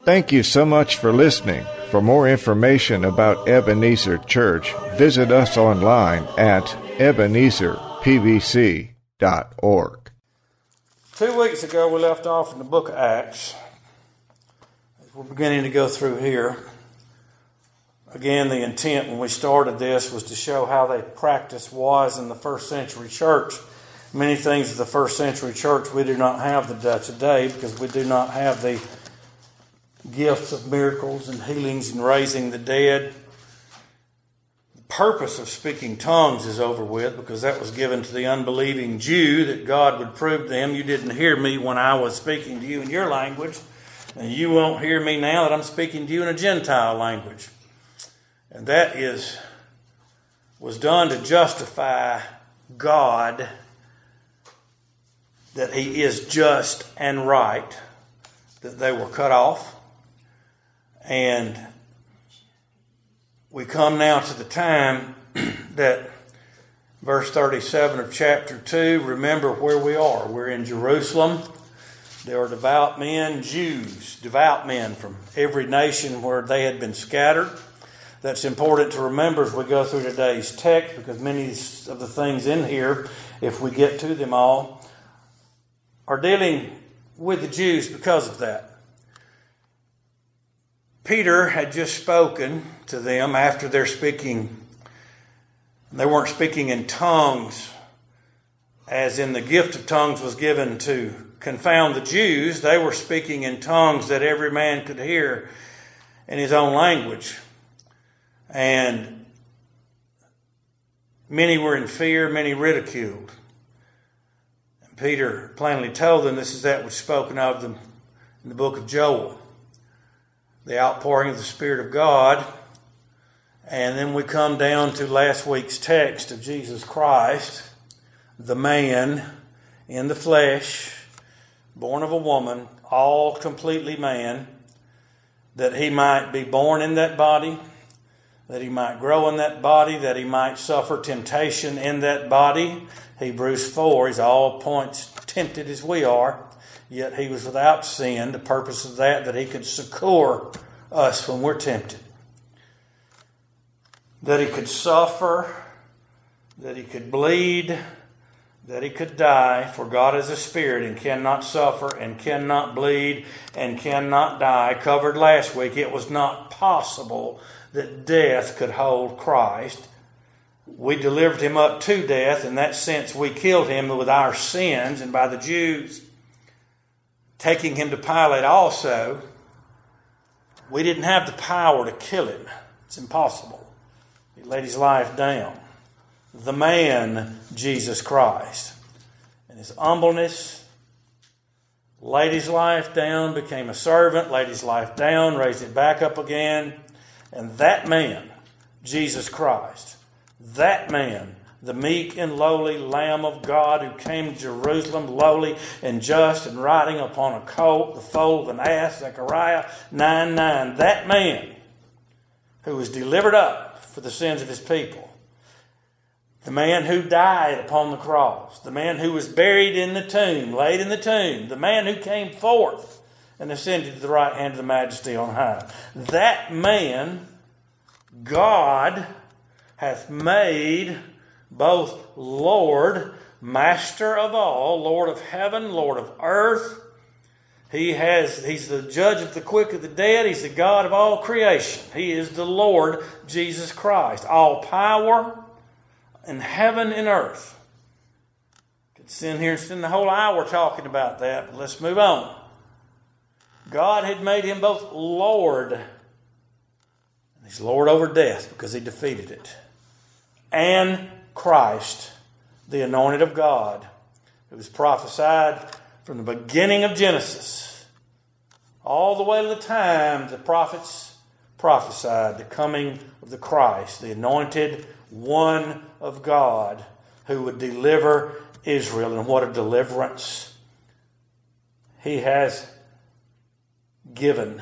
Thank you so much for listening. For more information about Ebenezer Church, visit us online at ebenezerpbc.org. 2 weeks ago, we left off in the book of Acts. We're beginning to go through here. Again, the intent when we started this was to show how the practice was in the first century church. Many things of the first century church we do not have today because we do not have the gifts of miracles and healings and raising the dead. The purpose of speaking tongues is over with because that was given to the unbelieving Jew, that God would prove to them, you didn't hear me when I was speaking to you in your language, and you won't hear me now that I'm speaking to you in a Gentile language. And that was done to justify God, that He is just and right, that they were cut off. And we come now to the time that verse 37 of chapter 2, remember where we are. We're in Jerusalem. There are devout men, Jews, devout men from every nation where they had been scattered. That's important to remember as we go through today's text, because many of the things in here, if we get to them all, are dealing with the Jews because of that. Peter had just spoken to them after they're speaking. They weren't speaking in tongues, as in the gift of tongues was given to confound the Jews. They were speaking in tongues that every man could hear in his own language. And many were in fear, many ridiculed. And Peter plainly told them this is that which is spoken of them in the book of Joel. The outpouring of the Spirit of God. And then we come down to last week's text of Jesus Christ, the man in the flesh, born of a woman, all completely man, that He might be born in that body, that He might grow in that body, that He might suffer temptation in that body. Hebrews 4, He's all points tempted as we are. Yet He was without sin. The purpose of that He could succor us when we're tempted. That He could suffer, that He could bleed, that He could die. For God is a spirit and cannot suffer and cannot bleed and cannot die. Covered last week, it was not possible that death could hold Christ. We delivered Him up to death. In that sense, we killed Him with our sins, and by the Jews taking Him to Pilate also, we didn't have the power to kill Him. It's impossible. He laid His life down. The man, Jesus Christ, in His humbleness, laid His life down, became a servant, laid His life down, raised it back up again. And that man, Jesus Christ, that man, the meek and lowly Lamb of God who came to Jerusalem lowly and just and riding upon a colt, the foal of an ass, Zechariah 9:9. That man who was delivered up for the sins of His people. The man who died upon the cross. The man who was buried in the tomb, laid in the tomb. The man who came forth and ascended to the right hand of the Majesty on high. That man, God hath made both Lord, Master of all, Lord of heaven, Lord of earth. He's the judge of the quick and the dead. He's the God of all creation. He is the Lord Jesus Christ. All power in heaven and earth. Could sit here and spend the whole hour talking about that, but let's move on. God had made Him both Lord. He's Lord over death because He defeated it. And Christ, the anointed of God, who was prophesied from the beginning of Genesis all the way to the time the prophets prophesied the coming of the Christ, the anointed one of God who would deliver Israel. And what a deliverance He has given,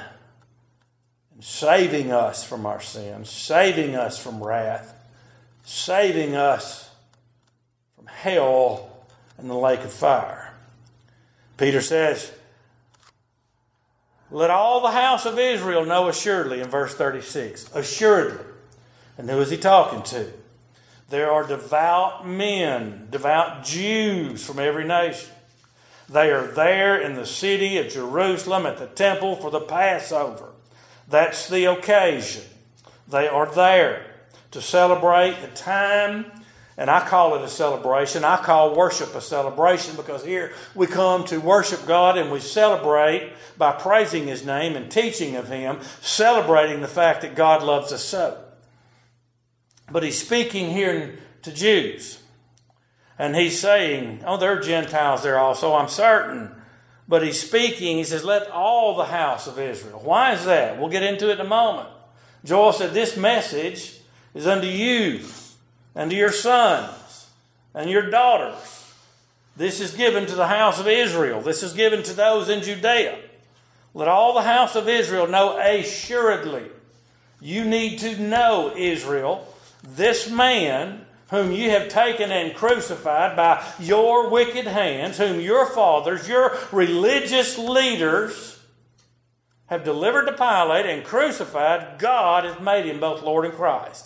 saving us from our sins, saving us from wrath, saving us from hell and the lake of fire. Peter says, Let all the house of Israel know assuredly, in verse 36. Assuredly. And who is he talking to? There are devout men, devout Jews from every nation. They are there in the city of Jerusalem at the temple for the Passover. That's the occasion. They are there to celebrate the time. And I call it a celebration. I call worship a celebration because here we come to worship God and we celebrate by praising His name and teaching of Him, celebrating the fact that God loves us so. But He's speaking here to Jews. And He's saying, oh, there are Gentiles there also, I'm certain. But He's speaking, He says, let all the house of Israel. Why is that? We'll get into it in a moment. Joel said, this message is unto you, and to your sons, and your daughters. This is given to the house of Israel. This is given to those in Judea. Let all the house of Israel know assuredly. You need to know, Israel, this man whom you have taken and crucified by your wicked hands, whom your fathers, your religious leaders, have delivered to Pilate and crucified, God has made Him both Lord and Christ.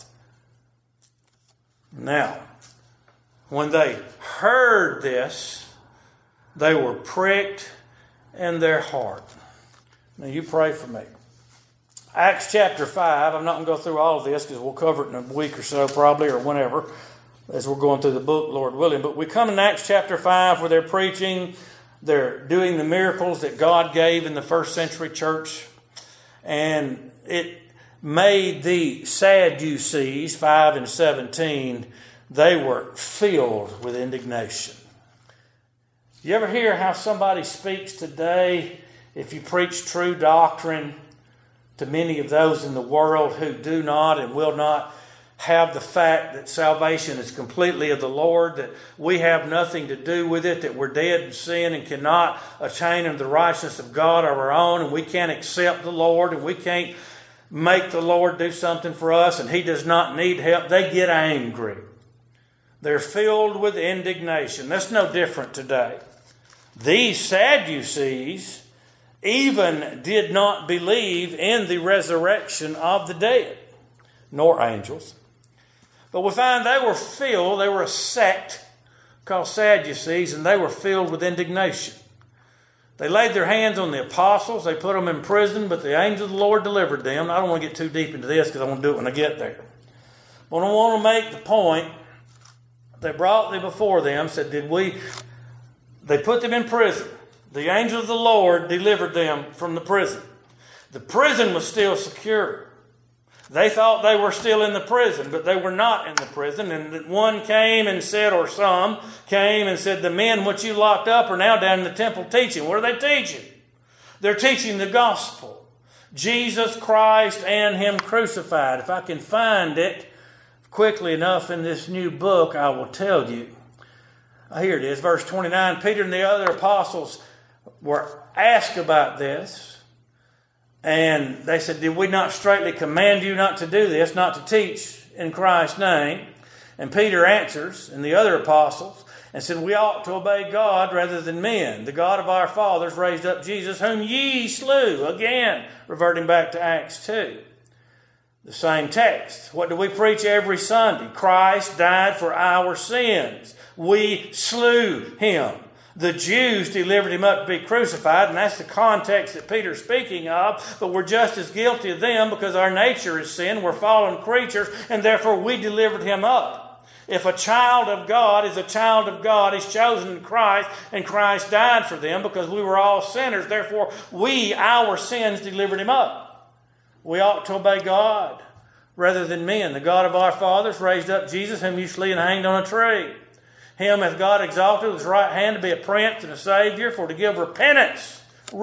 Now, when they heard this, they were pricked in their heart. Now, you pray for me. Acts chapter 5, I'm not going to go through all of this because we'll cover it in a week or so probably, or whenever, as we're going through the book, Lord willing. But we come in Acts chapter 5 where they're preaching, they're doing the miracles that God gave in the first century church. And it made the Sadducees, 5 and 17, they were filled with indignation. You ever hear how somebody speaks today if you preach true doctrine to many of those in the world who do not and will not have the fact that salvation is completely of the Lord, that we have nothing to do with it, that we're dead in sin and cannot attain unto the righteousness of God of our own, and we can't accept the Lord, and we can't make the Lord do something for us, and He does not need help. They get angry. They're filled with indignation. That's no different today. These Sadducees even did not believe in the resurrection of the dead, nor angels. But we find they were filled, they were a sect called Sadducees, and they were filled with indignation. They laid their hands on the apostles, they put them in prison, but the angel of the Lord delivered them. I don't want to get too deep into this because I want to do it when I get there. But I want to make the point, they brought them before them, said, they put them in prison. The angel of the Lord delivered them from the prison. The prison was still secure. They thought they were still in the prison, but they were not in the prison. And one came and said, or some came and said, the men which you locked up are now down in the temple teaching. What are they teaching? They're teaching the gospel. Jesus Christ and Him crucified. If I can find it quickly enough in this new book, I will tell you. Here it is, verse 29. Peter and the other apostles were asked about this. And they said, did we not straightly command you not to do this, not to teach in Christ's name? And Peter answers, and the other apostles, and said, we ought to obey God rather than men. The God of our fathers raised up Jesus, whom ye slew. Again, reverting back to Acts 2. The same text. What do we preach every Sunday? Christ died for our sins. We slew Him. The Jews delivered Him up to be crucified, and that's the context that Peter's speaking of, but we're just as guilty of them because our nature is sin. We're fallen creatures, and therefore we delivered Him up. If a child of God is a child of God, He's chosen in Christ, and Christ died for them because we were all sinners. Therefore, our sins delivered Him up. We ought to obey God rather than men. The God of our fathers raised up Jesus, whom you slew and hanged on a tree. Him hath God exalted with His right hand to be a prince and a savior, for to give repentance.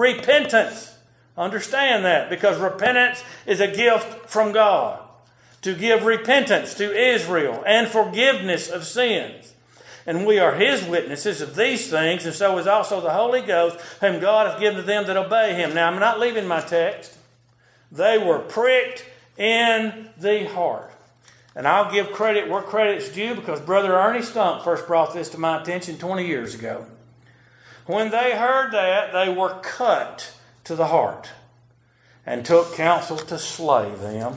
Understand that, because repentance is a gift from God. To give repentance to Israel and forgiveness of sins. And we are His witnesses of these things, and so is also the Holy Ghost, whom God hath given to them that obey Him. Now, I'm not leaving my text. They were pricked in the heart. And I'll give credit where credit's due, because Brother Ernie Stump first brought this to my attention 20 years ago. When they heard that, they were cut to the heart. and took counsel to slay them.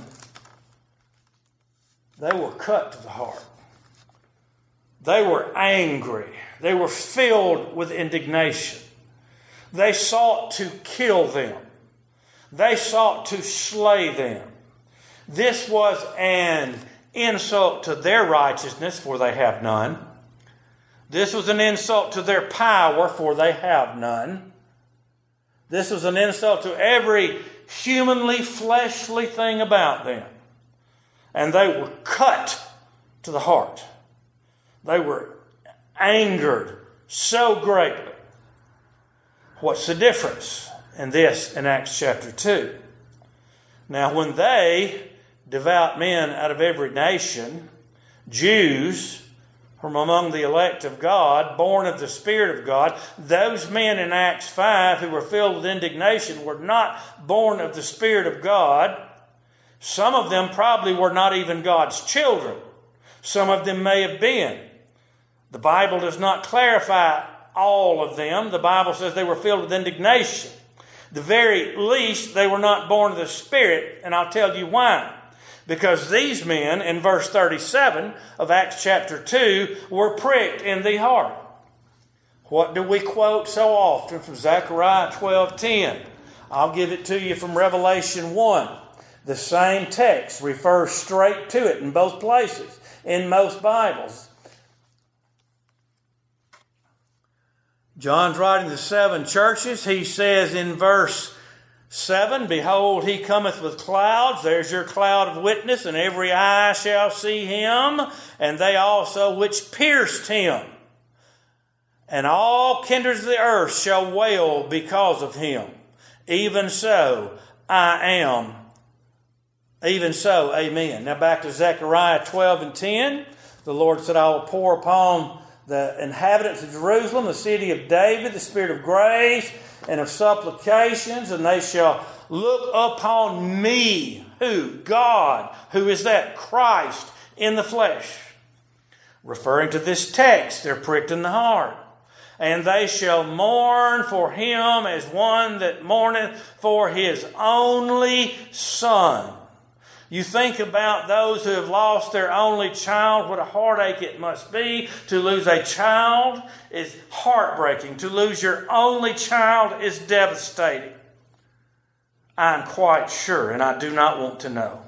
They were cut to the heart. They were angry. They were filled with indignation. They sought to kill them. They sought to slay them. This was an insult to their righteousness, for they have none. This was an insult to their power, for they have none. This was an insult to every humanly, fleshly thing about them. And they were cut to the heart. They were angered so greatly. What's the difference in this in Acts chapter 2? Now, when they, devout men out of every nation, Jews from among the elect of God, born of the Spirit of God, those men in Acts 5 who were filled with indignation were not born of the Spirit of God. Some of them probably were not even God's children. Some of them may have been. The Bible does not clarify all of them. The Bible says they were filled with indignation. The very least, they were not born of the Spirit, and I'll tell you why. Because these men, in verse 37 of Acts chapter 2, were pricked in the heart. What do we quote so often from Zechariah 12:10? I'll give it to you from Revelation 1. The same text refers straight to it in both places, in most Bibles. John's writing the 7 churches. He says in verse 7, behold, he cometh with clouds. There's your cloud of witness, and every eye shall see him, and they also which pierced him. And all kindreds of the earth shall wail because of him. Even so, I am. Even so, amen. Now back to Zechariah 12:10. The Lord said, I will pour upon the inhabitants of Jerusalem, the city of David, the spirit of grace and of supplications, and they shall look upon me. Who? God. Who is that? Christ in the flesh. Referring to this text, they're pricked in the heart. And they shall mourn for him as one that mourneth for his only son. You think about those who have lost their only child, what a heartache it must be. To lose a child is heartbreaking. To lose your only child is devastating. I'm quite sure, and I do not want to know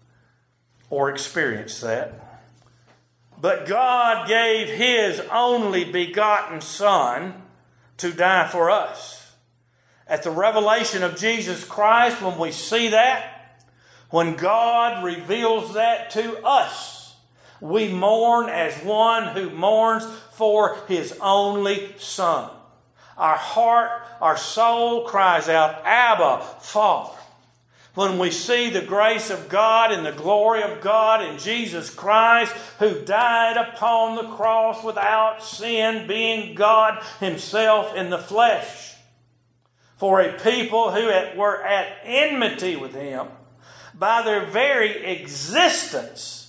or experience that. But God gave his only begotten Son to die for us. At the revelation of Jesus Christ, when we see that, when God reveals that to us, we mourn as one who mourns for his only Son. Our heart, our soul cries out, Abba, Father. When we see the grace of God and the glory of God in Jesus Christ, who died upon the cross without sin, being God himself in the flesh, for a people who were at enmity with him, by their very existence,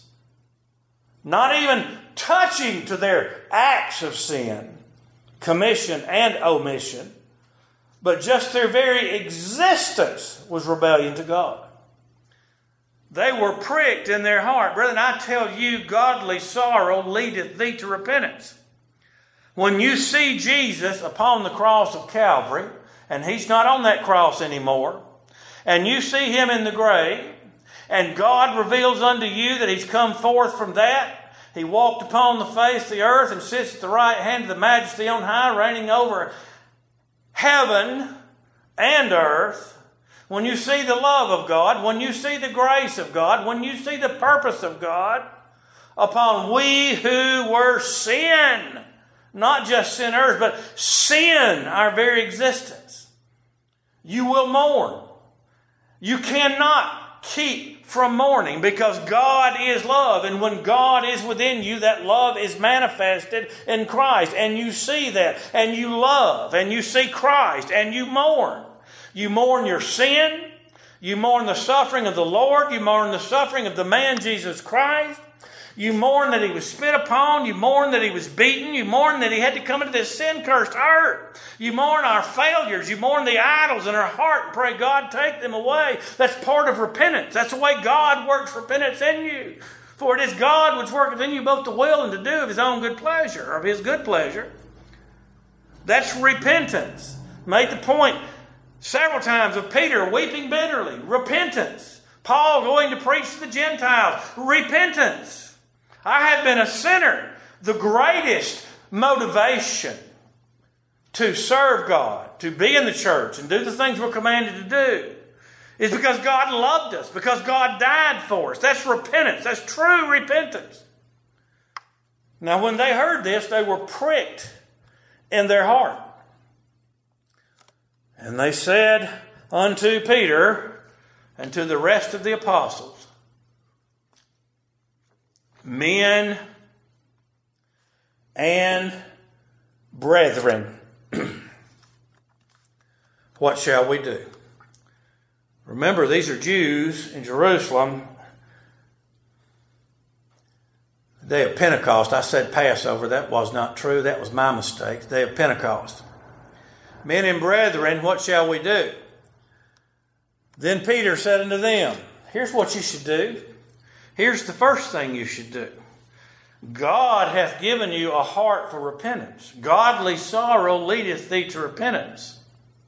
not even touching to their acts of sin, commission and omission, but just their very existence was rebellion to God. They were pricked in their heart. Brethren, I tell you, godly sorrow leadeth thee to repentance. When you see Jesus upon the cross of Calvary, and he's not on that cross anymore, and you see him in the grave, and God reveals unto you that he's come forth from that. He walked upon the face of the earth and sits at the right hand of the Majesty on high, reigning over heaven and earth. When you see the love of God, when you see the grace of God, when you see the purpose of God upon we who were sin, not just sinners, but sin, our very existence, you will mourn. You cannot keep from mourning, because God is love, and when God is within you, that love is manifested in Christ, and you see that, and you love, and you see Christ, and you mourn. You mourn your sin, you mourn the suffering of the Lord, you mourn the suffering of the man Jesus Christ, You mourn that he was spit upon. You mourn that he was beaten. You mourn that he had to come into this sin-cursed earth. You mourn our failures. You mourn the idols in our heart and pray, God, take them away. That's part of repentance. That's the way God works repentance in you. For it is God which worketh in you both to will and to do of his own good pleasure, of his good pleasure. That's repentance. Made the point several times of Peter weeping bitterly. Repentance. Paul going to preach to the Gentiles. Repentance. I have been a sinner. The greatest motivation to serve God, to be in the church and do the things we're commanded to do, is because God loved us, because God died for us. That's repentance. That's true repentance. Now, when they heard this, they were pricked in their heart. And they said unto Peter and to the rest of the apostles, men and brethren, what shall we do? Remember, these are Jews in Jerusalem. The day of Pentecost, I said Passover. That was not true. That was my mistake. The day of Pentecost. Men and brethren, what shall we do? Then Peter said unto them, here's what you should do. Here's the first thing you should do. God hath given you a heart for repentance. Godly sorrow leadeth thee to repentance.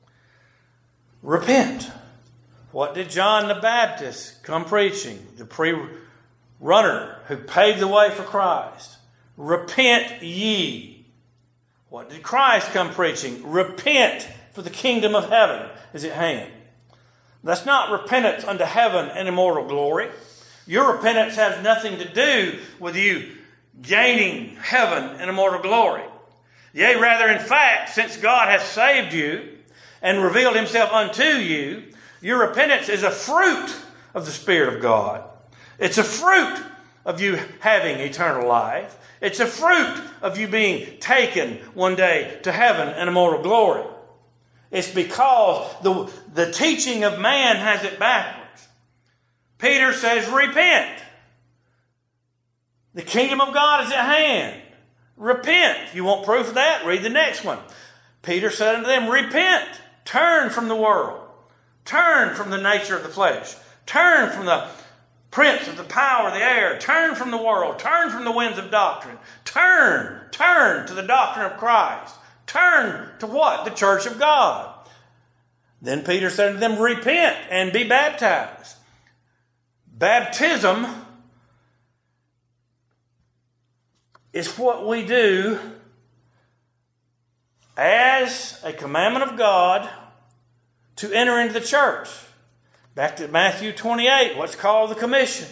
Repent. What did John the Baptist come preaching? The pre-runner who paved the way for Christ. Repent ye. What did Christ come preaching? Repent, for the kingdom of heaven is at hand. That's not repentance unto heaven and immortal glory. Your repentance has nothing to do with you gaining heaven and immortal glory. Yea, rather, in fact, since God hath saved you and revealed himself unto you, your repentance is a fruit of the Spirit of God. It's a fruit of you having eternal life. It's a fruit of you being taken one day to heaven and immortal glory. It's because the teaching of man has it backwards. Peter says, repent. The kingdom of God is at hand. Repent. If you want proof of that, read the next one. Peter said unto them, repent. Turn from the world. Turn from the nature of the flesh. Turn from the prince of the power of the air. Turn from the world. Turn from the winds of doctrine. Turn to the doctrine of Christ. Turn to what? The church of God. Then Peter said to them, repent and be baptized. Baptism is what we do as a commandment of God to enter into the church. Back to Matthew 28, what's called the commission.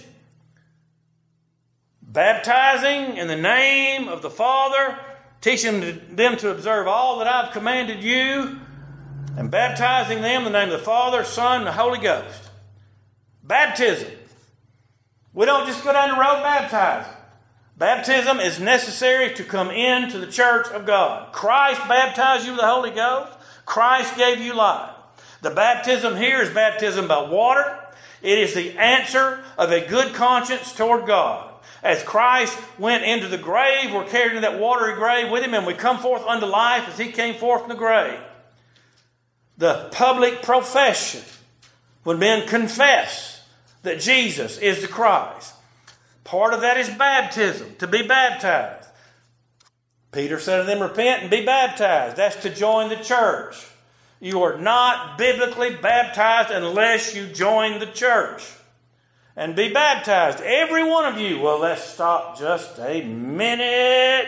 Baptizing in the name of the Father, teaching them to observe all that I've commanded you, and baptizing them in the name of the Father, Son, and the Holy Ghost. Baptism. We don't just go down the road baptizing. Baptism is necessary to come into the church of God. Christ baptized you with the Holy Ghost. Christ gave you life. The baptism here is baptism by water. It is the answer of a good conscience toward God. As Christ went into the grave, we're carried into that watery grave with him, and we come forth unto life as he came forth from the grave. The public profession, when men confess that Jesus is the Christ. Part of that is baptism, to be baptized. Peter said to them, repent and be baptized. That's to join the church. You are not biblically baptized unless you join the church. And be baptized, every one of you. Well, let's stop just a minute.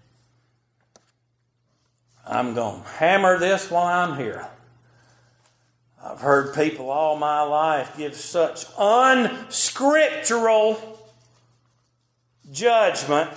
I'm going to hammer this while I'm here. I've heard people all my life give such unscriptural judgment.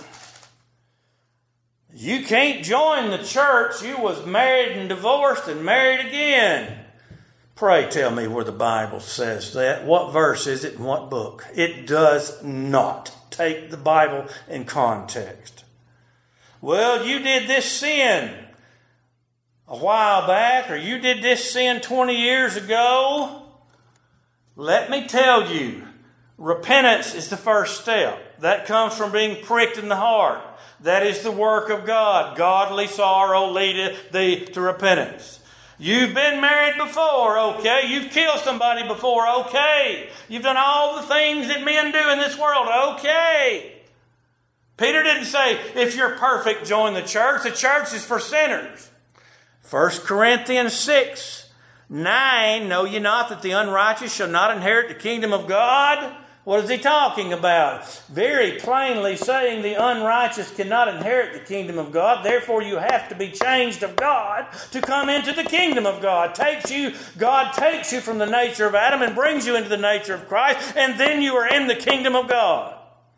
You can't join the church. You was married and divorced and married again. Pray tell me where the Bible says that. What verse is it and what book? It does not take the Bible in context. Well, you did this sin a while back, or you did this sin 20 years ago. Let me tell you, Repentance is the first step. That comes from being pricked in the heart. That is the work of God. Godly sorrow leadeth thee to repentance. You've been married before, okay. You've killed somebody before, okay. You've done all the things that men do in this world, okay. Peter didn't say, if you're perfect, join the church. The church is for sinners. 1 Corinthians 6:9, know ye not that the unrighteous shall not inherit the kingdom of God? What is he talking about? Very plainly saying the unrighteous cannot inherit the kingdom of God. Therefore, you have to be changed of God to come into the kingdom of God. God takes you from the nature of Adam and brings you into the nature of Christ, and then you are in the kingdom of God.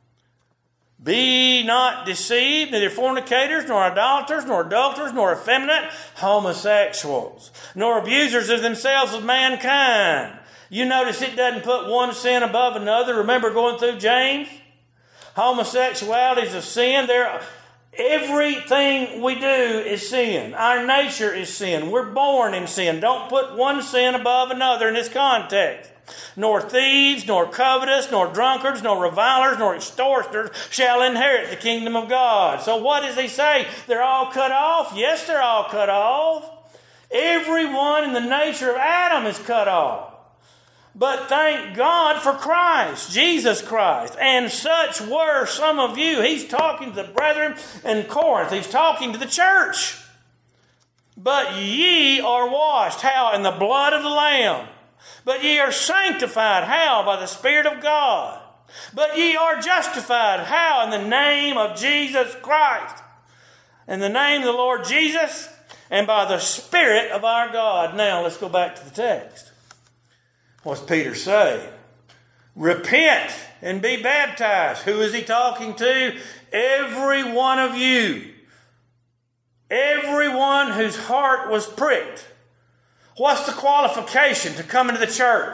Be not deceived, neither fornicators, nor idolaters, nor adulterers, nor effeminate, homosexuals, nor abusers of themselves of mankind. You notice it doesn't put one sin above another. Remember going through James? Homosexuality is a sin. Everything we do is sin. Our nature is sin. We're born in sin. Don't put one sin above another in this context. Nor thieves, nor covetous, nor drunkards, nor revilers, nor extortioners shall inherit the kingdom of God. So what does he say? They're all cut off? Yes, they're all cut off. Everyone in the nature of Adam is cut off. But thank God for Christ, Jesus Christ. And such were some of you. He's talking to the brethren in Corinth. He's talking to the church. But ye are washed. How? In the blood of the Lamb. But ye are sanctified. How? By the Spirit of God. But ye are justified. How? In the name of Jesus Christ. In the name of the Lord Jesus. And by the Spirit of our God. Now let's go back to the text. What's Peter say? Repent and be baptized. Who is he talking to? Every one of you. Everyone whose heart was pricked. What's the qualification to come into the church?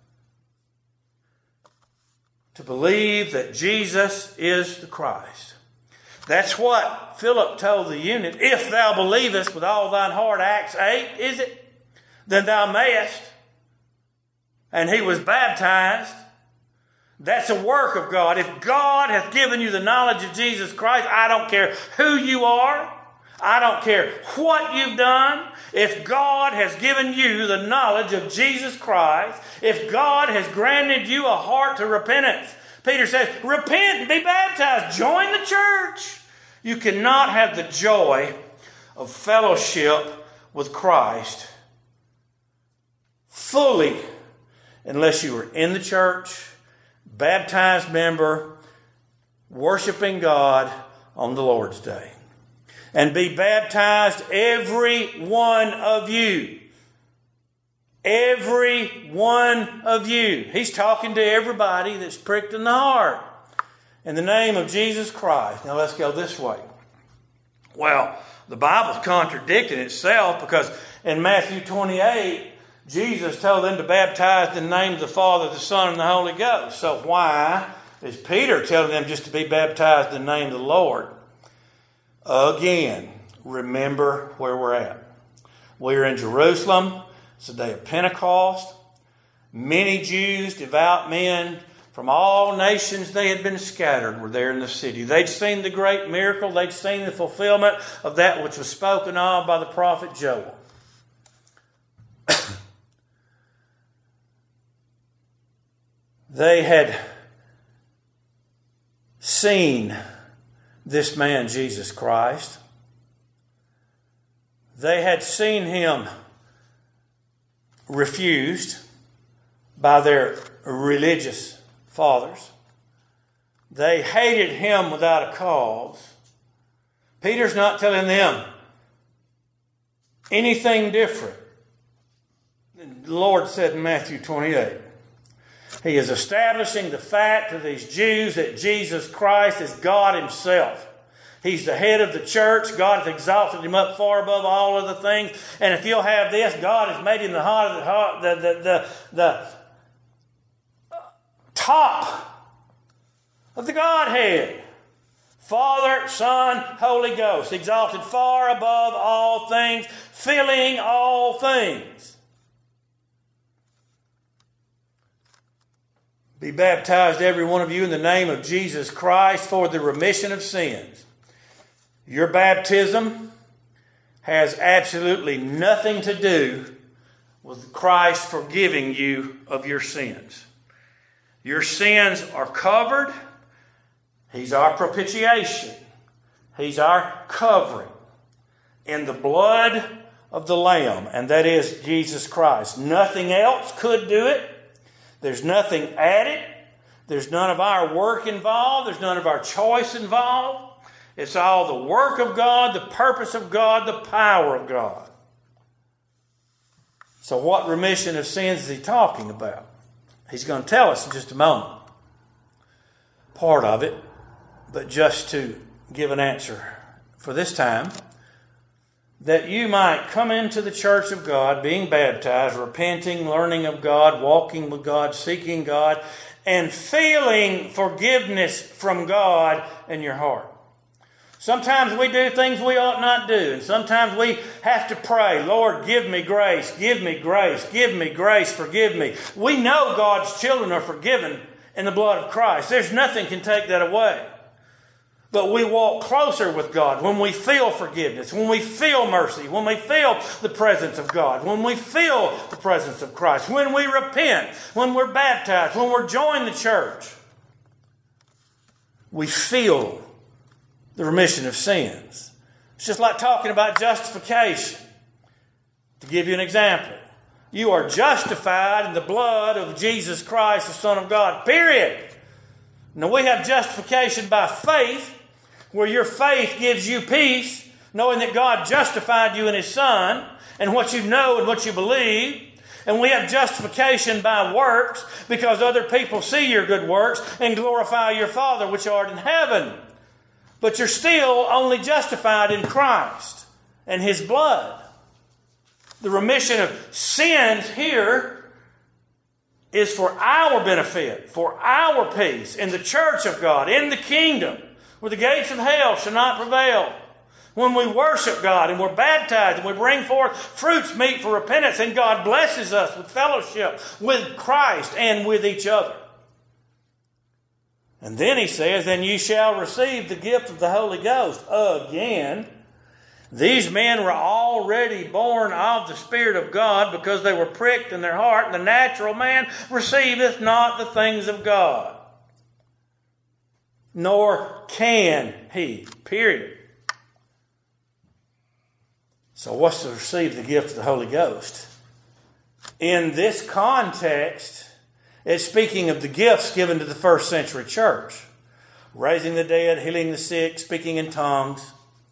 To believe that Jesus is the Christ. That's what Philip told the eunuch. If thou believest with all thine heart, Acts 8, is it? Then thou mayest. And he was baptized. That's a work of God. If God hath given you the knowledge of Jesus Christ, I don't care who you are. I don't care what you've done. If God has given you the knowledge of Jesus Christ, if God has granted you a heart to repentance, Peter says, repent and be baptized. Join the church. You cannot have the joy of fellowship with Christ fully unless you are in the church, baptized member, worshiping God on the Lord's Day. And be baptized, every one of you. Every one of you. He's talking to everybody that's pricked in the heart. In the name of Jesus Christ. Now let's go this way. Well, the Bible's contradicting itself because in Matthew 28, Jesus told them to baptize in the name of the Father, the Son, and the Holy Ghost. So why is Peter telling them just to be baptized in the name of the Lord? Again, remember where we're at. We're in Jerusalem. It's the day of Pentecost. Many Jews, devout men from all nations, they had been scattered, were there in the city. They'd seen the great miracle. They'd seen the fulfillment of that which was spoken of by the prophet Joel. They had seen this man, Jesus Christ. They had seen him refused by their religious fathers. They hated him without a cause. Peter's not telling them anything different. The Lord said in Matthew 28, He is establishing the fact to these Jews that Jesus Christ is God Himself. He's the head of the church. God has exalted Him up far above all other things. And if you'll have this, God has made Him the top of the Godhead. Father, Son, Holy Ghost. Exalted far above all things, filling all things. Be baptized, every one of you, in the name of Jesus Christ for the remission of sins. Your baptism has absolutely nothing to do with Christ forgiving you of your sins. Your sins are covered. He's our propitiation. He's our covering in the blood of the Lamb, and that is Jesus Christ. Nothing else could do it. There's nothing added. There's none of our work involved. There's none of our choice involved. It's all the work of God, the purpose of God, the power of God. So what remission of sins is he talking about? He's going to tell us in just a moment. Part of it, but just to give an answer for this time, that you might come into the church of God, being baptized, repenting, learning of God, walking with God, seeking God, and feeling forgiveness from God in your heart. Sometimes we do things we ought not do, and sometimes we have to pray, Lord, give me grace, give me grace, give me grace, forgive me. We know God's children are forgiven in the blood of Christ. There's nothing can take that away. But we walk closer with God when we feel forgiveness, when we feel mercy, when we feel the presence of God, when we feel the presence of Christ, when we repent, when we're baptized, when we're joined the church. We feel the remission of sins. It's just like talking about justification. To give you an example, you are justified in the blood of Jesus Christ, the Son of God, period. Now we have justification by faith, where your faith gives you peace, knowing that God justified you in His Son, and what you know and what you believe. And we have justification by works, because other people see your good works and glorify your Father which art in heaven. But you're still only justified in Christ and His blood. The remission of sins here is for our benefit, for our peace, in the church of God, in the kingdom, where the gates of hell shall not prevail. When we worship God and we're baptized and we bring forth fruits meet for repentance, and God blesses us with fellowship with Christ and with each other. And then he says, then you shall receive the gift of the Holy Ghost. Again, these men were already born of the Spirit of God, because they were pricked in their heart. The natural man receiveth not the things of God, nor can he. Period. So what's to receive the gift of the Holy Ghost? In this context, it's speaking of the gifts given to the first century church. Raising the dead, healing the sick, speaking in tongues.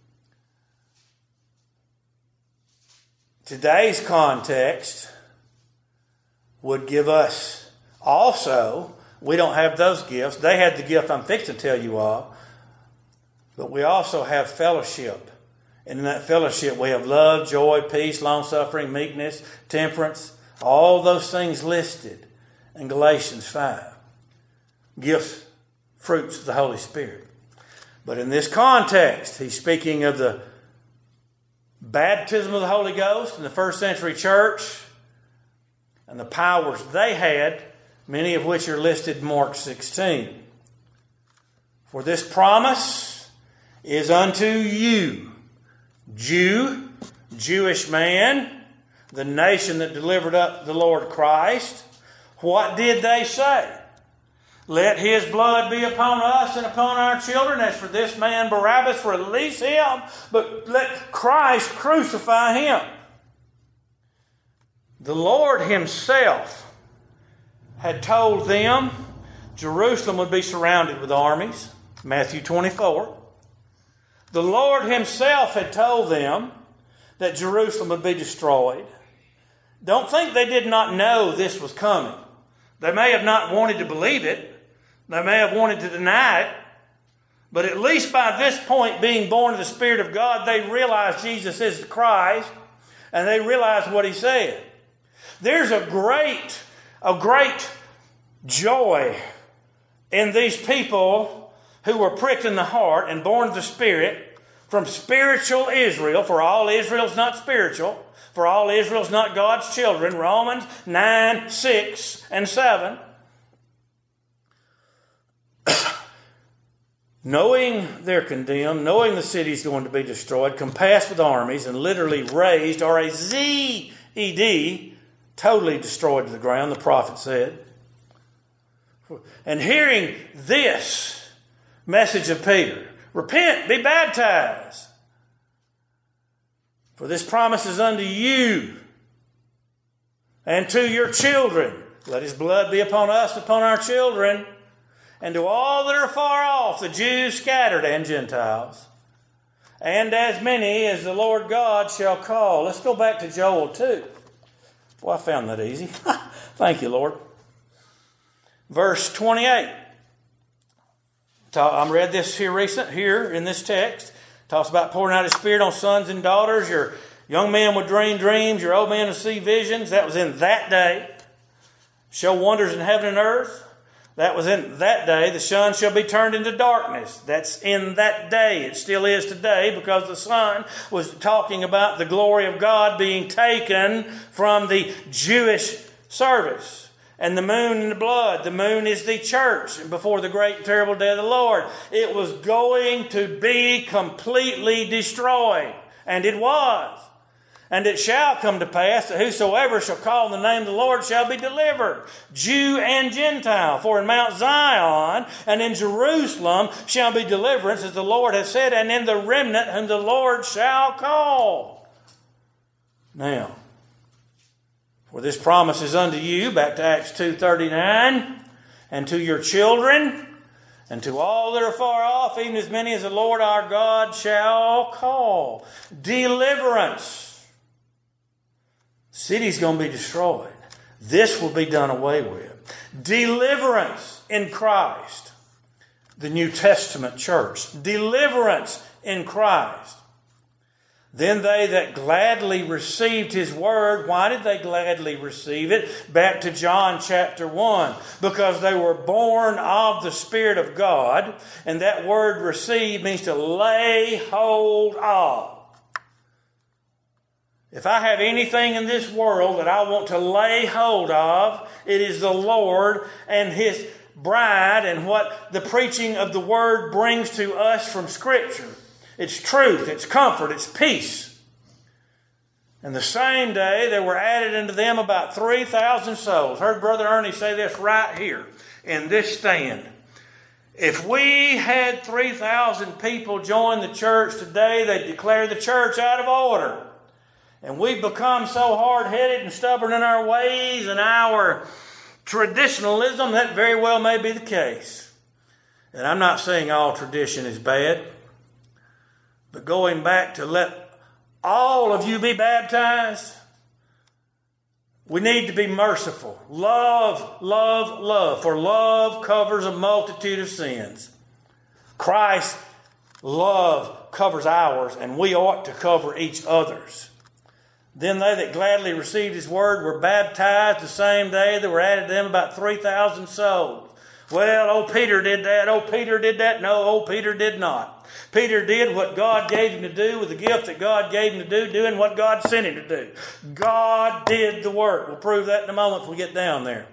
Today's context would give us also, we don't have those gifts. They had the gift I'm fixing to tell you of. But we also have fellowship. And in that fellowship we have love, joy, peace, long-suffering, meekness, temperance. All those things listed in Galatians 5. Gifts, fruits of the Holy Spirit. But in this context, he's speaking of the baptism of the Holy Ghost in the first century church and the powers they had, many of which are listed in Mark 16. For this promise is unto you, Jew, Jewish man, the nation that delivered up the Lord Christ. What did they say? Let His blood be upon us and upon our children. As for this man Barabbas, release him, but let Christ crucify him. The Lord Himself had told them Jerusalem would be surrounded with armies. Matthew 24. The Lord Himself had told them that Jerusalem would be destroyed. Don't think they did not know this was coming. They may have not wanted to believe it. They may have wanted to deny it. But at least by this point, being born of the Spirit of God, they realized Jesus is the Christ, and they realized what He said. There's a great joy in these people who were pricked in the heart and born of the Spirit from spiritual Israel, for all Israel's not spiritual, for all Israel's not God's children, Romans 9, 6, and 7. knowing they're condemned, knowing the city's going to be destroyed, compassed with armies, and literally razed, R-A-Z-E-D, totally destroyed to the ground, the prophet said. And hearing this message of Peter, repent, be baptized, for this promise is unto you and to your children. Let his blood be upon us, upon our children, and to all that are far off, the Jews scattered and Gentiles, and as many as the Lord God shall call. Let's go back to Joel 2. Boy, I found that easy. Thank you, Lord. Verse 28. I read this here in this text. Talks about pouring out His Spirit on sons and daughters. Your young men would dream dreams. Your old men would see visions. That was in that day. Show wonders in heaven and earth. That was in that day. The sun shall be turned into darkness. That's in that day. It still is today, because the sun was talking about the glory of God being taken from the Jewish service. And the moon and the blood. The moon is the church before the great and terrible day of the Lord. It was going to be completely destroyed. And it was. And it shall come to pass that whosoever shall call on the name of the Lord shall be delivered, Jew and Gentile. For in Mount Zion and in Jerusalem shall be deliverance, as the Lord has said, and in the remnant whom the Lord shall call. Now, for this promise is unto you, back to Acts 2:39, and to your children, and to all that are far off, even as many as the Lord our God shall call. Deliverance. City's going to be destroyed. This will be done away with. Deliverance in Christ. The New Testament church. Deliverance in Christ. Then they that gladly received His word. Why did they gladly receive it? Back to John chapter 1. Because they were born of the Spirit of God. And that word receive means to lay hold of. If I have anything in this world that I want to lay hold of, it is the Lord and His bride and what the preaching of the word brings to us from Scripture. It's truth, it's comfort, it's peace. And the same day there were added unto them about 3,000 souls. Heard Brother Ernie say this right here in this stand. If we had 3,000 people join the church today, they'd declare the church out of order. And we've become so hard-headed and stubborn in our ways and our traditionalism, that very well may be the case. And I'm not saying all tradition is bad. But going back to let all of you be baptized, we need to be merciful. Love, love, love. For love covers a multitude of sins. Christ's love covers ours, and we ought to cover each other's. Then they that gladly received His word were baptized the same day. There were added to them about 3,000 souls. Well, old Peter did that. Old Peter did that. No, old Peter did not. Peter did what God gave him to do with the gift that God gave him to do, doing what God sent him to do. God did the work. We'll prove that in a moment if we get down there.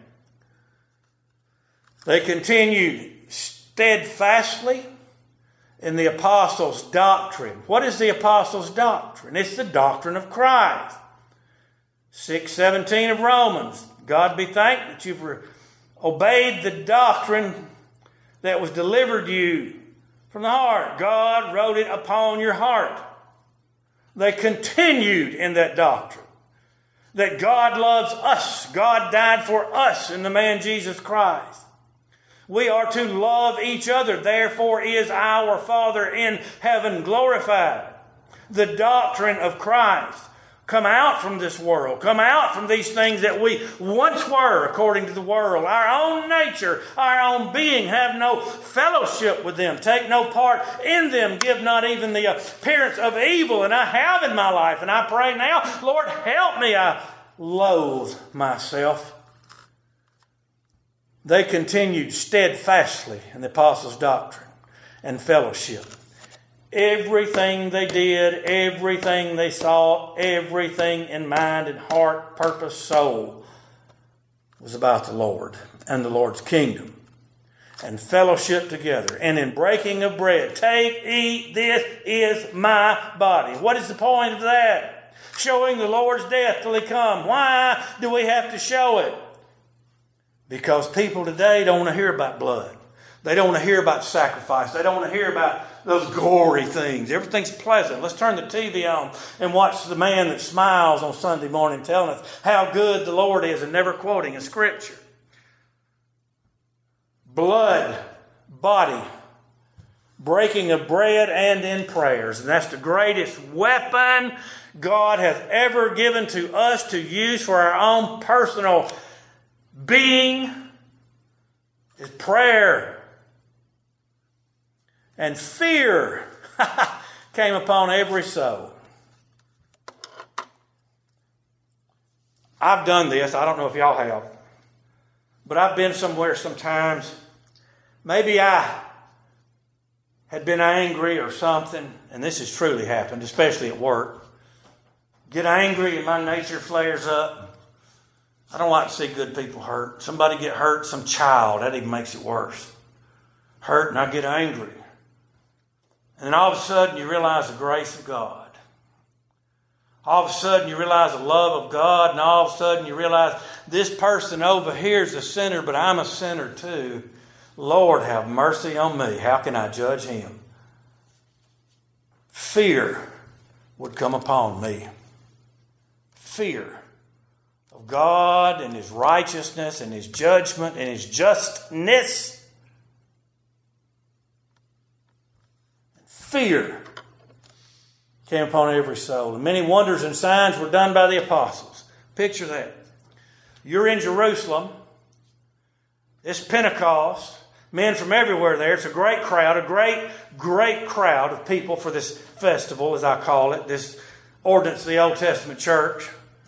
They continued steadfastly in the apostles' doctrine. What is the apostles' doctrine? It's the doctrine of Christ. 6:17 of Romans. God be thanked that you've obeyed the doctrine that was delivered you from the heart. God wrote it upon your heart. They continued in that doctrine. That God loves us. God died for us in the man Jesus Christ. We are to love each other. Therefore is our Father in heaven glorified. The doctrine of Christ. Come out from this world. Come out from these things that we once were according to the world. Our own nature, our own being, have no fellowship with them. Take no part in them. Give not even the appearance of evil. And I have in my life. And I pray now, Lord, help me. I loathe myself. They continued steadfastly in the apostles' doctrine and fellowship. Everything they did, everything they saw, everything in mind and heart, purpose, soul was about the Lord and the Lord's kingdom. and fellowship together. And in breaking of bread, take, eat, this is my body. What is the point of that? Showing the Lord's death till He come. Why do we have to show it? Because people today don't want to hear about blood. They don't want to hear about sacrifice. They don't want to hear about those gory things. Everything's pleasant. Let's turn the TV on and watch the man that smiles on Sunday morning telling us how good the Lord is and never quoting a scripture. Blood, body, breaking of bread, and in prayers. And that's the greatest weapon God has ever given to us to use for our own personal being is prayer. And fear came upon every soul. I've done this. I don't know if y'all have. But I've been somewhere sometimes. Maybe I had been angry or something. And this has truly happened, especially at work. Get angry and my nature flares up. I don't like to see good people hurt. Somebody get hurt, some child. That even makes it worse. Hurt and I get angry. And then all of a sudden you realize the grace of God. All of a sudden you realize the love of God. And all of a sudden you realize this person over here is a sinner, but I'm a sinner too. Lord, have mercy on me. How can I judge him? Fear would come upon me. Fear of God and His righteousness and His judgment and His justness. Fear came upon every soul. And many wonders and signs were done by the apostles. Picture that. You're in Jerusalem. It's Pentecost. Men from everywhere there. It's a great crowd. A great crowd of people for this festival, as I call it. This ordinance of the Old Testament church.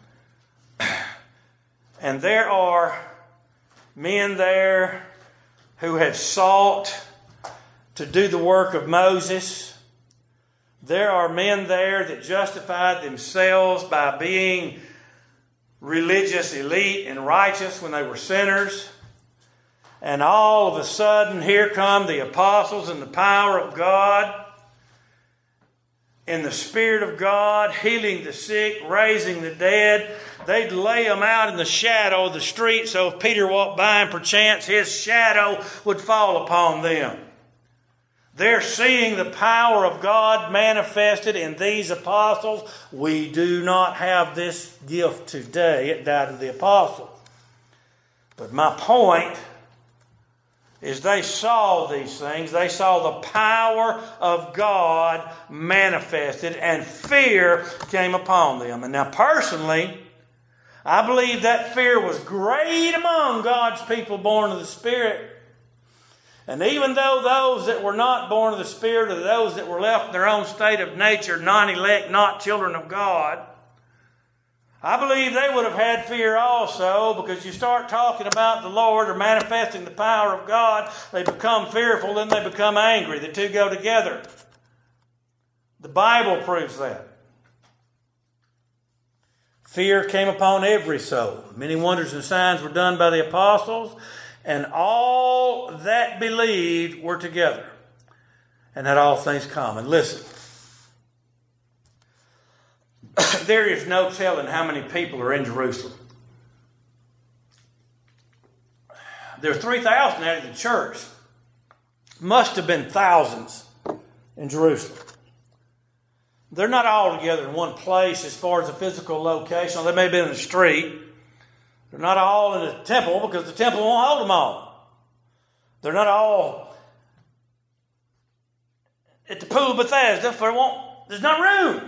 And there are men there who have sought to do the work of Moses. There are men there that justified themselves by being religious elite and righteous when they were sinners. And all of a sudden, here come the apostles in the power of God, in the Spirit of God, healing the sick, raising the dead. They'd lay them out in the shadow of the street, so if Peter walked by and perchance his shadow would fall upon them. They're seeing the power of God manifested in these apostles. We do not have this gift today. It died of the apostles. But my point is they saw these things. They saw the power of God manifested, and fear came upon them. And now personally, I believe that fear was great among God's people born of the Spirit. And even though those that were not born of the Spirit, or those that were left in their own state of nature, non-elect, not children of God, I believe they would have had fear also, because you start talking about the Lord or manifesting the power of God, they become fearful, then they become angry. The two go together. The Bible proves that. Fear came upon every soul. Many wonders and signs were done by the apostles, and all that believed were together and had all things common. Listen, there is no telling how many people are in Jerusalem. There are 3,000 at the church. Must have been thousands in Jerusalem. They're not all together in one place as far as a physical location. They may have been in the street. They're not all in the temple because the temple won't hold them all. They're not all at the pool of Bethesda, there's not room.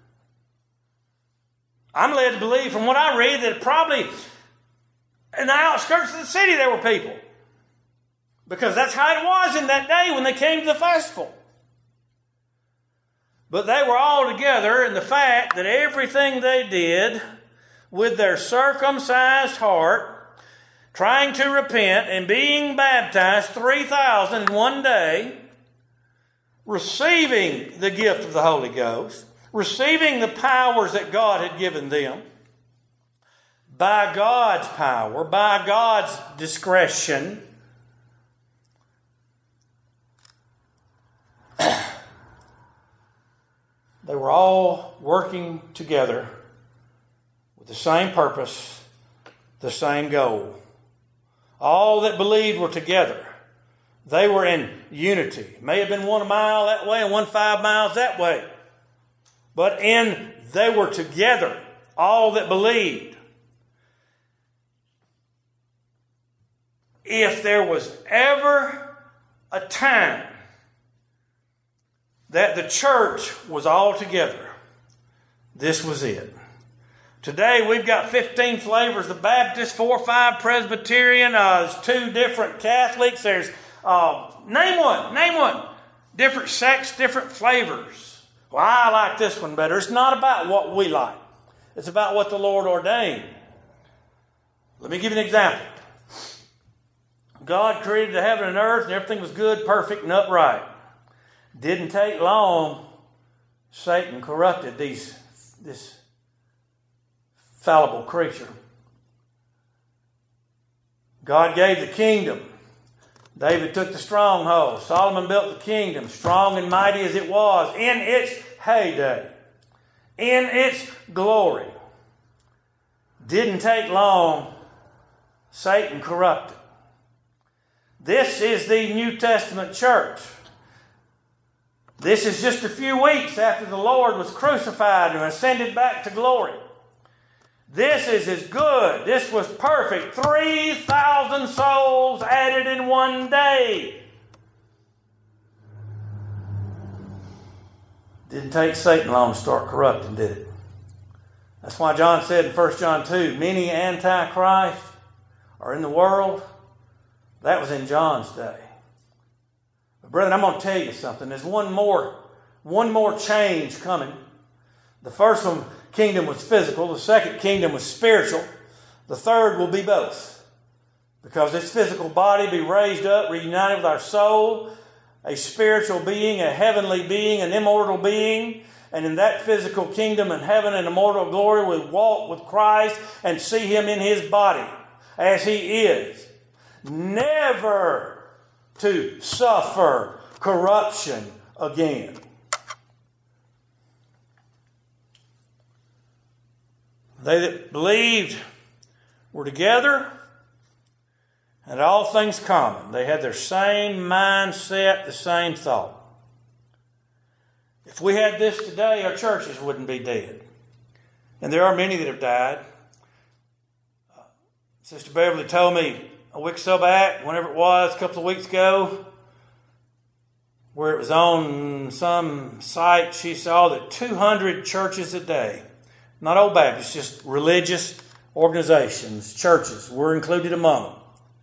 I'm led to believe from what I read that probably in the outskirts of the city there were people. Because that's how it was in that day when they came to the festival. But they were all together in the fact that everything they did with their circumcised heart, trying to repent and being baptized, 3,000 in one day, receiving the gift of the Holy Ghost, receiving the powers that God had given them, by God's power, by God's discretion, They were all working together with the same purpose, the same goal. All that believed were together. They were in unity. It may have been 1 mile that way and 5 miles that way. But they were together, all that believed. If there was ever a time that the church was all together, this was it. Today we've got 15 flavors of Baptist, 4 or 5 Presbyterian, there's 2 different Catholics, there's, name one. Different sects, different flavors. Well, I like this one better. It's not about what we like. It's about what the Lord ordained. Let me give you an example. God created the heaven and earth and everything was good, perfect, and upright. Didn't take long. Satan corrupted this fallible creature. God gave the kingdom. David took the stronghold. Solomon built the kingdom, strong and mighty as it was, in its heyday, in its glory. Didn't take long. Satan corrupted. This is the New Testament church. This is just a few weeks after the Lord was crucified and ascended back to glory. This is as good. This was perfect. 3,000 souls added in one day. Didn't take Satan long to start corrupting, did it? That's why John said in 1 John 2, many antichrists are in the world. That was in John's day. But brethren, I'm going to tell you something. There's one more change coming. The first kingdom was physical. The second kingdom was spiritual. The third will be both. Because this physical body be raised up, reunited with our soul, a spiritual being, a heavenly being, an immortal being. And in that physical kingdom and heaven and immortal glory, we walk with Christ and see Him in His body as He is. Never to suffer corruption again. They that believed were together and all things common. They had their same mindset, the same thought. If we had this today, our churches wouldn't be dead. And there are many that have died. Sister Beverly told me a week or so back, whenever it was, a couple of weeks ago, where it was on some site, she saw that 200 churches a day, not old Baptists, just religious organizations, churches, were included among them,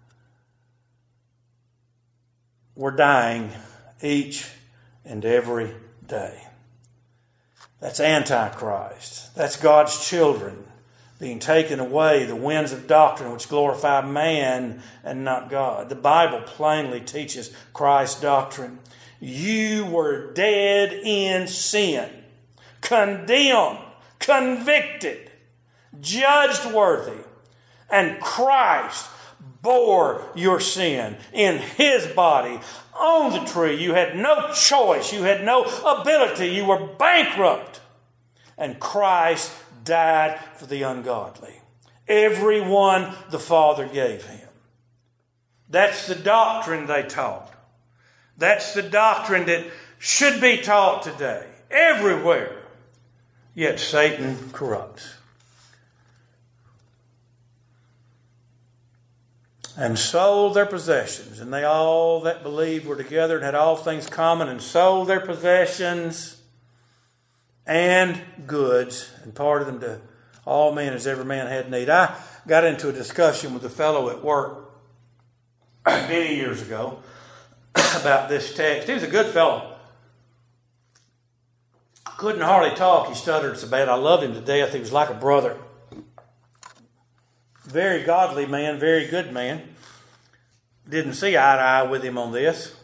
were dying each and every day. That's Antichrist. That's God's children being taken away, the winds of doctrine which glorify man and not God. The Bible plainly teaches Christ's doctrine. You were dead in sin, condemned, convicted, judged worthy, and Christ bore your sin in His body on the tree. You had no choice. You had no ability. You were bankrupt. And Christ died for the ungodly. Everyone the Father gave Him. That's the doctrine they taught. That's the doctrine that should be taught today, everywhere. Yet Satan corrupts. And sold their possessions. And they all that believed were together and had all things common, and sold their possessions and goods, and parted them to all men as every man had need. I got into a discussion with a fellow at work many years ago about this text. He was a good fellow. Couldn't hardly talk. He stuttered so bad. I loved him to death. He was like a brother. Very godly man, very good man. Didn't see eye to eye with him on this.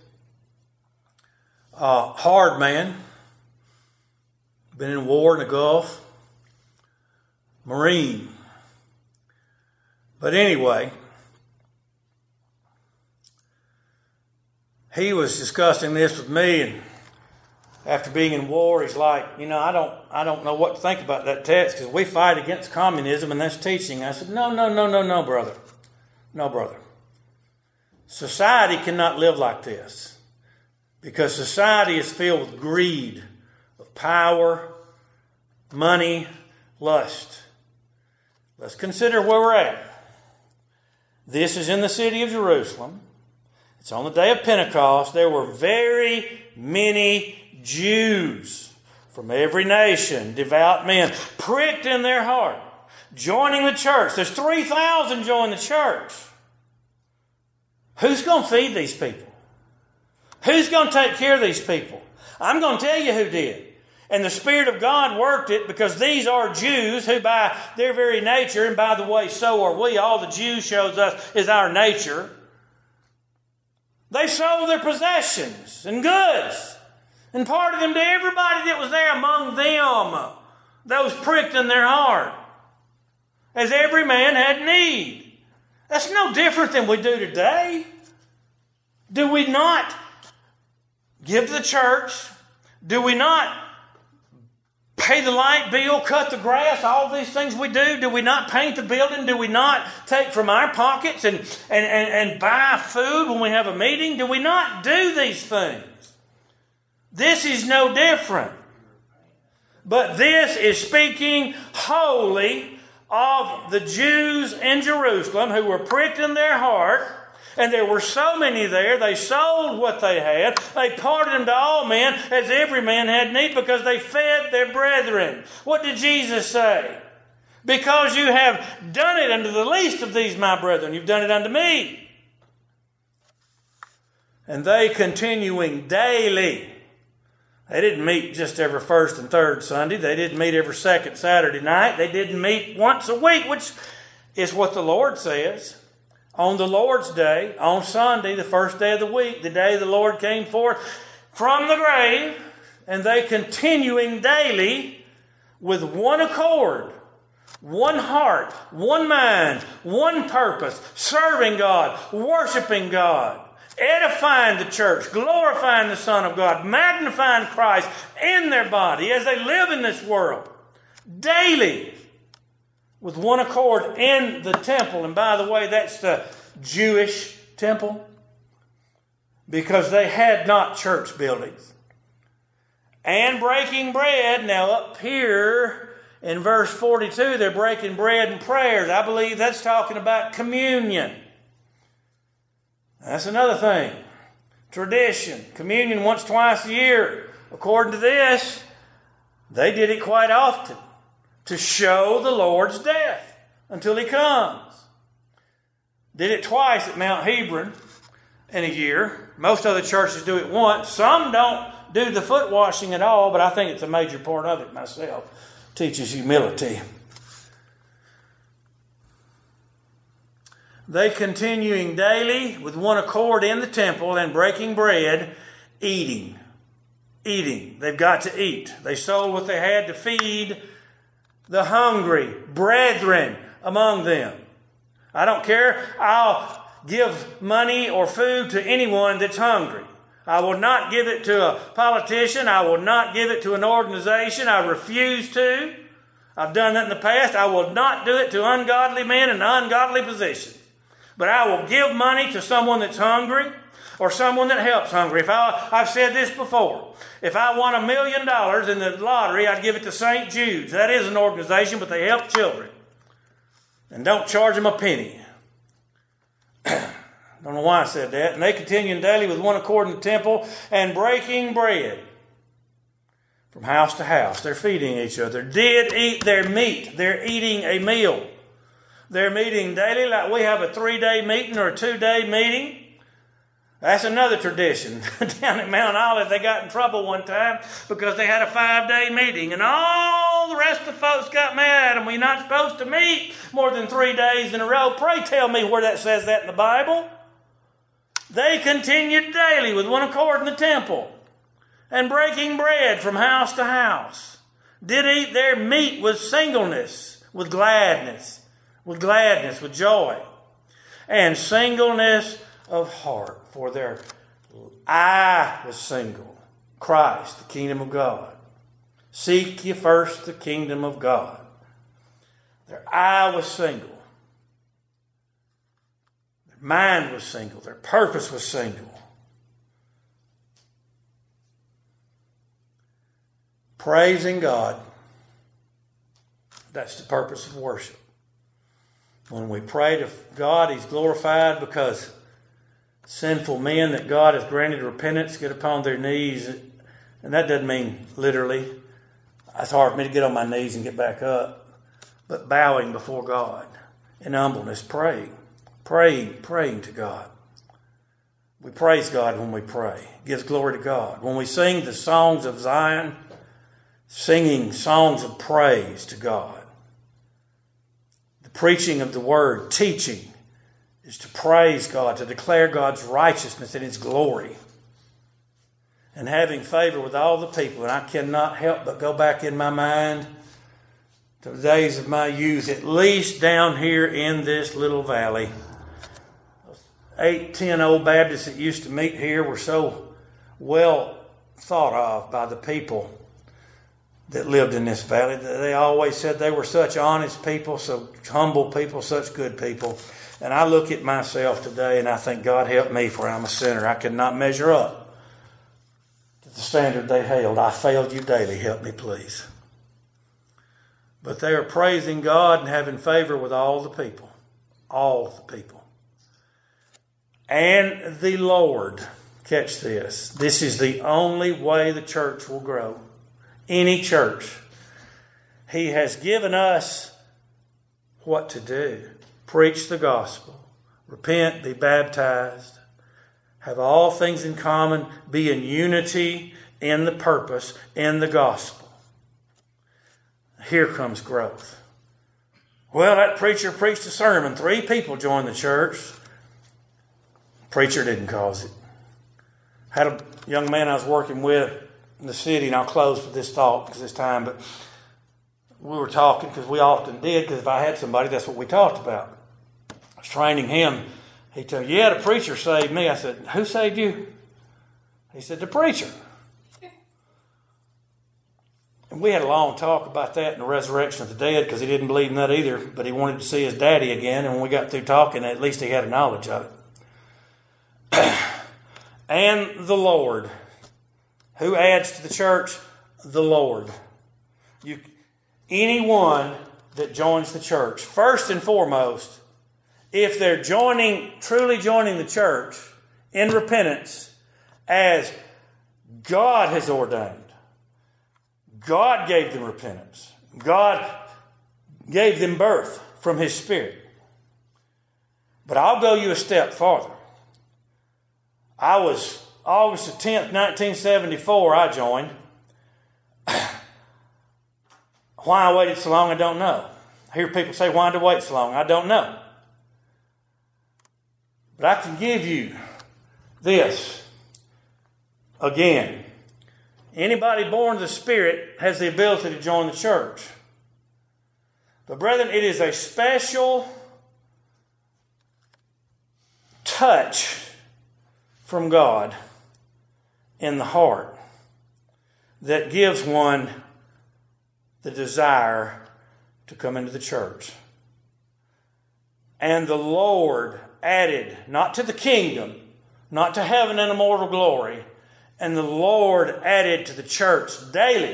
Hard man. Been in war in the Gulf. Marine. But anyway, he was discussing this with me, and after being in war, he's like, I don't know what to think about that text because we fight against communism and that's teaching. I said, no, brother. No, brother. Society cannot live like this because society is filled with greed, of power, money, lust. Let's consider where we're at. This is in the city of Jerusalem. It's on the day of Pentecost. There were very many Jews from every nation, devout men, pricked in their heart, joining the church. There's 3,000 join the church. Who's going to feed these people? Who's going to take care of these people? I'm going to tell you who did. And the Spirit of God worked it because these are Jews who by their very nature, and by the way, so are we, all the Jews shows us is our nature. They sold their possessions and goods and parted them to everybody that was there among them, those pricked in their heart, as every man had need. That's no different than we do today. Do we not give to the church? Do we not pay the light bill, cut the grass, all these things we do? Do we not paint the building? Do we not take from our pockets and buy food when we have a meeting? Do we not do these things? This is no different. But this is speaking wholly of the Jews in Jerusalem who were pricked in their heart. And there were so many there, they sold what they had. They parted them to all men as every man had need because they fed their brethren. What did Jesus say? Because you have done it unto the least of these my brethren, you've done it unto me. And they continuing daily. They didn't meet just every first and third Sunday. They didn't meet every second Saturday night. They didn't meet once a week, which is what the Lord says. On the Lord's day, on Sunday, the first day of the week, the day the Lord came forth from the grave, and they continuing daily with one accord, one heart, one mind, one purpose, serving God, worshiping God, edifying the church, glorifying the Son of God, magnifying Christ in their body as they live in this world, daily, with one accord in the temple. And by the way, that's the Jewish temple, because they had not church buildings. And breaking bread. Now up here in verse 42, they're breaking bread and prayers. I believe that's talking about communion. That's another thing. Tradition. Communion once, twice a year. According to this, they did it quite often to show the Lord's death until He comes. Did it twice at Mount Hebron in a year. Most other churches do it once. Some don't do the foot washing at all, but I think it's a major part of it myself. Teaches humility. They continuing daily with one accord in the temple and breaking bread, eating. Eating. They've got to eat. They sold what they had to feed the hungry brethren among them. I don't care. I'll give money or food to anyone that's hungry. I will not give it to a politician. I will not give it to an organization. I refuse to. I've done that in the past. I will not do it to ungodly men in ungodly positions. But I will give money to someone that's hungry or someone that helps hungry. I've said this before. If I won $1 million in the lottery, I'd give it to St. Jude's. That is an organization, but they help children. And don't charge them a penny. Don't know why I said that. And they continued daily with one accord in the temple and breaking bread from house to house. They're feeding each other. Did eat their meat. They're eating a meal. They're meeting daily like we have a 3-day meeting or a 2-day meeting. That's another tradition. Down at Mount Olive, they got in trouble one time because they had a 5-day meeting. And all the rest of the folks got mad and we're not supposed to meet more than 3 days in a row. Pray tell me where that says that in the Bible. They continued daily with one accord in the temple and breaking bread from house to house. Did eat their meat with singleness, with gladness, with joy, and singleness of heart. For their eye was single. Christ, the kingdom of God. Seek ye first the kingdom of God. Their eye was single. Their mind was single. Their purpose was single. Praising God. That's the purpose of worship. When we pray to God, He's glorified because sinful men that God has granted repentance get upon their knees. And that doesn't mean literally. It's hard for me to get on my knees and get back up. But bowing before God in humbleness, praying to God. We praise God when we pray. It gives glory to God. When we sing the songs of Zion, singing songs of praise to God. The preaching of the word, teaching, is to praise God, to declare God's righteousness and His glory. And having favor with all the people. And I cannot help but go back in my mind to the days of my youth, at least down here in this little valley. 8, 10 old Baptists that used to meet here were so well thought of by the people that lived in this valley. They always said they were such honest people, so humble people, such good people. And I look at myself today and I think, God help me, for I'm a sinner. I cannot measure up to the standard they held. I failed you daily. Help me, please. But they are praising God and having favor with all the people. All the people. And the Lord, catch this, this is the only way the church will grow. Any church. He has given us what to do. Preach the gospel. Repent, be baptized. Have all things in common. Be in unity in the purpose, in the gospel. Here comes growth. Well, that preacher preached a sermon. 3 people joined the church. Preacher didn't cause it. Had a young man I was working with in the city, and I'll close with this thought because it's time, but we were talking, because we often did, because if I had somebody, that's what we talked about. I was training him. He told me, yeah, the preacher saved me. I said, who saved you? He said, the preacher. And we had a long talk about that and the resurrection of the dead, because he didn't believe in that either, but he wanted to see his daddy again, and when we got through talking, at least he had a knowledge of it. And the Lord. Who adds to the church? The Lord. Anyone that joins the church, first and foremost, if they're truly joining the church in repentance as God has ordained, God gave them repentance. God gave them birth from His Spirit. But I'll go you a step farther. I was August the 10th, 1974, I joined. Why I waited so long, I don't know. I hear people say, why did I wait so long? I don't know. But I can give you this. Again, anybody born of the Spirit has the ability to join the church. But brethren, it is a special touch from God in the heart that gives one the desire to come into the church. And the Lord added, not to the kingdom, not to heaven and immortal glory, and the Lord added to the church daily,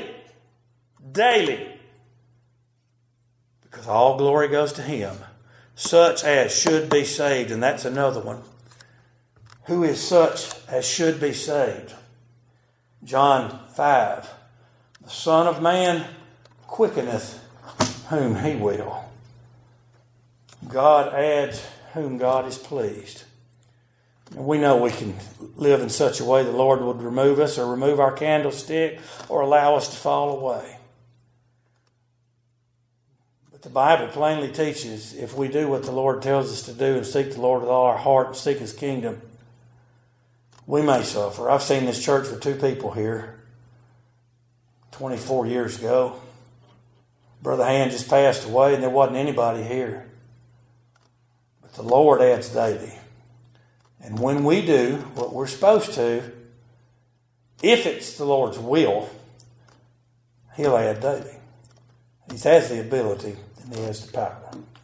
because all glory goes to Him, such as should be saved. And that's another one. Who is such as should be saved? John 5. The Son of Man quickeneth whom He will. God adds whom God is pleased. And we know we can live in such a way the Lord would remove us or remove our candlestick or allow us to fall away. But the Bible plainly teaches if we do what the Lord tells us to do and seek the Lord with all our heart and seek His kingdom, we may suffer. I've seen this church with 2 people here 24 years ago. Brother Hand just passed away and there wasn't anybody here. But the Lord adds daily. And when we do what we're supposed to, if it's the Lord's will, He'll add daily. He has the ability and He has the power.